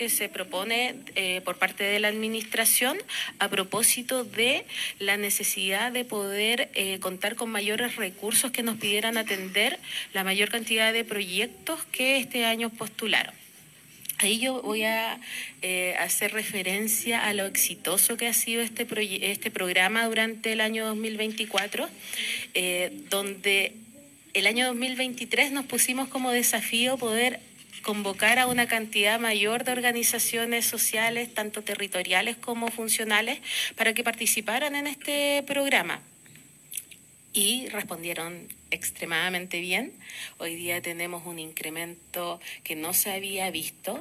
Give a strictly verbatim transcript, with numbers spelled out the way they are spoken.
que se propone eh, por parte de la administración a propósito de la necesidad de poder eh, contar con mayores recursos que nos pidieran atender la mayor cantidad de proyectos que este año postularon. Ahí yo voy a eh, hacer referencia a lo exitoso que ha sido este, este programa durante el año dos mil veinticuatro, eh, donde el año dos mil veintitrés nos pusimos como desafío poder convocar a una cantidad mayor de organizaciones sociales, tanto territoriales como funcionales, para que participaran en este programa. Y respondieron extremadamente bien. Hoy día tenemos un incremento que no se había visto.